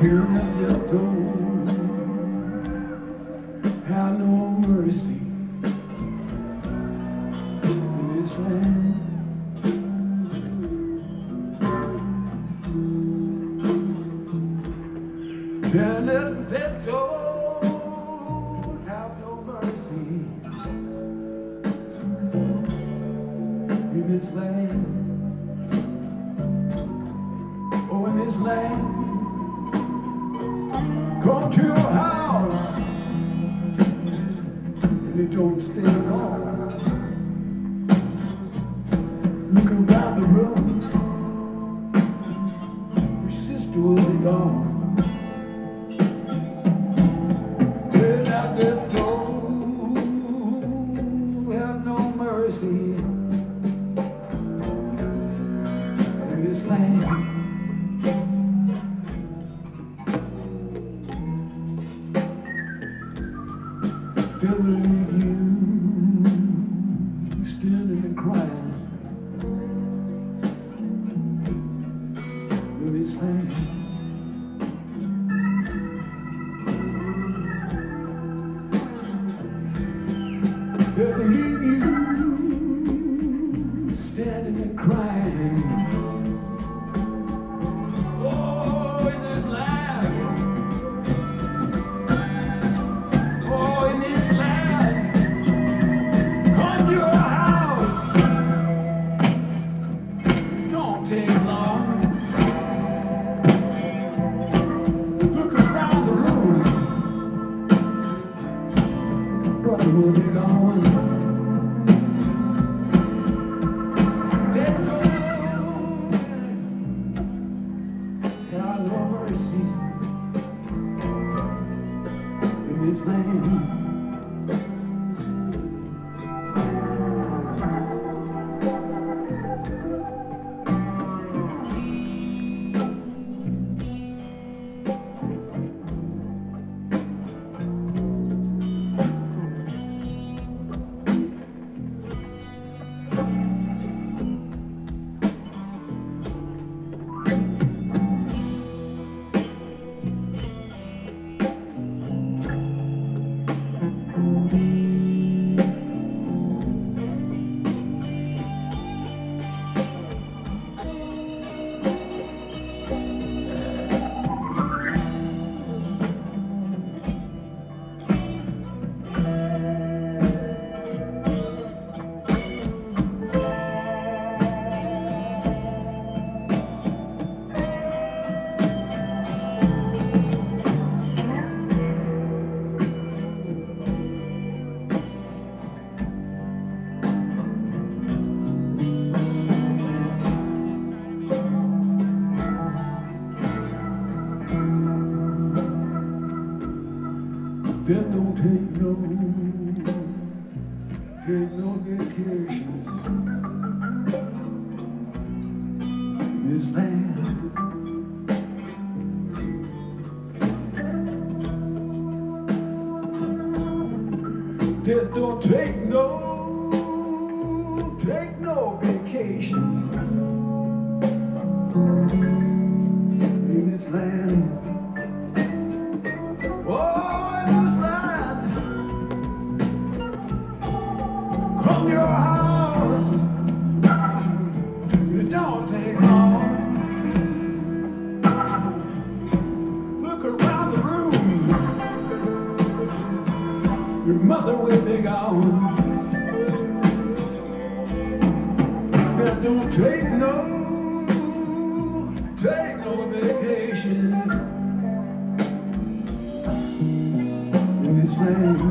Death don't have no mercy in this land. Death don't have no mercy in this land. Oh, in this land. Come to your house and it don't stay long. Look around the room, your sister will be gone. Turn out the door, have no mercy in this land. They'll leave you standing and crying in this land. They'll leave you standing and crying. Oh, in this land. Oh, in this land. Come to your house. It don't take long. Look around the room. Brother will be gone. There's no mercy in this land. Death don't take no vacations in this land. Death don't take no vacations in this land. Come to your house, it don't take long. Look around the room, your mother will be gone. That don't take no vacations in this land.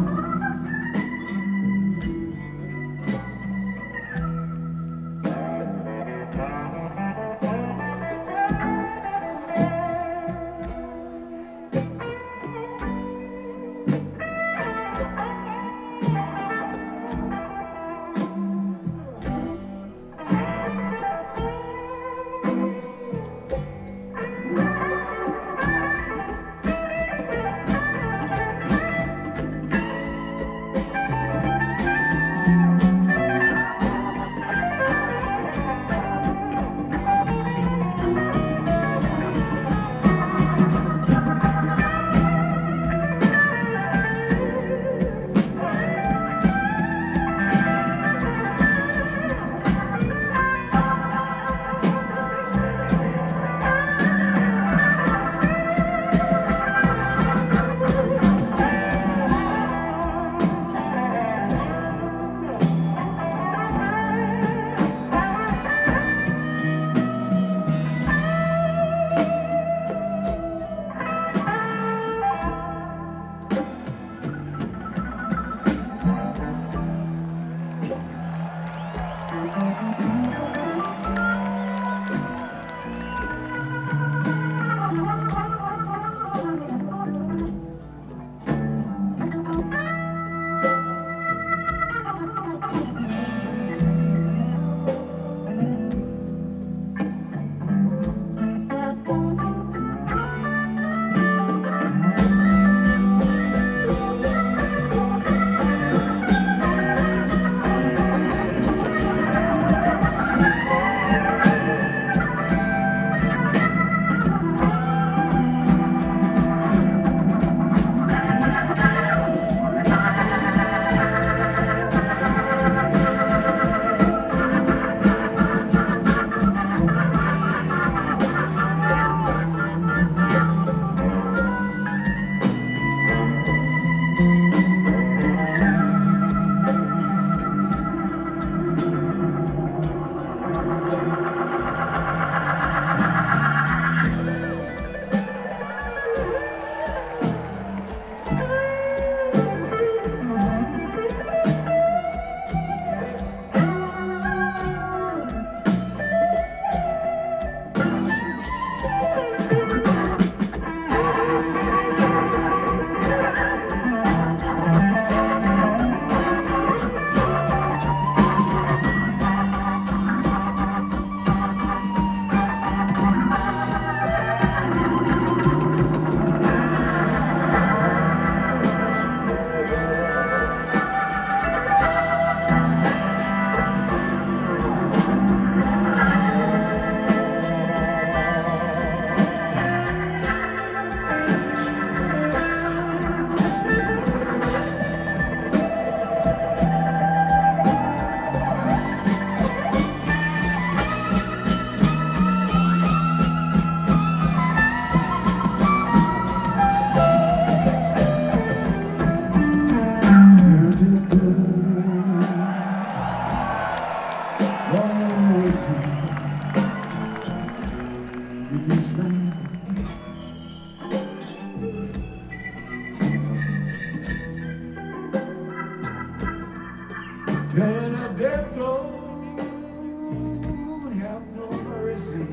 and a death road have no mercy.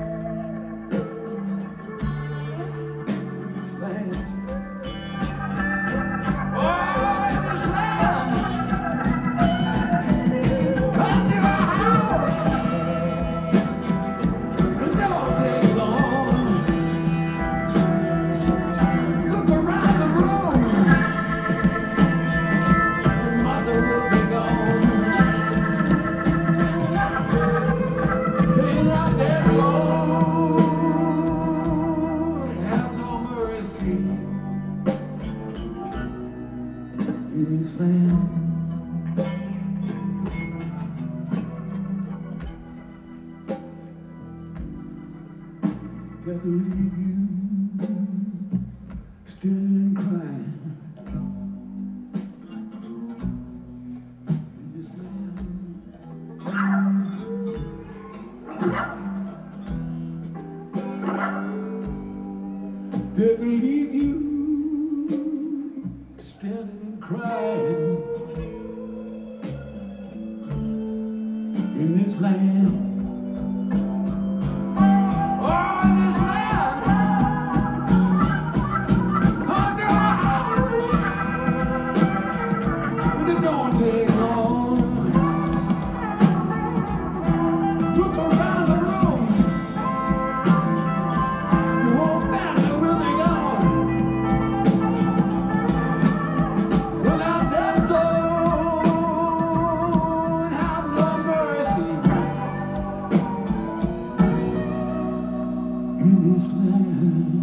This land, oh, this land, come to our house. It don't take long. Look around the room. Your mother will be gone. Pay out that road, have no mercy in this land. Got to leave you standing crying in this land. Got to leave you standing and crying in this land. In this land.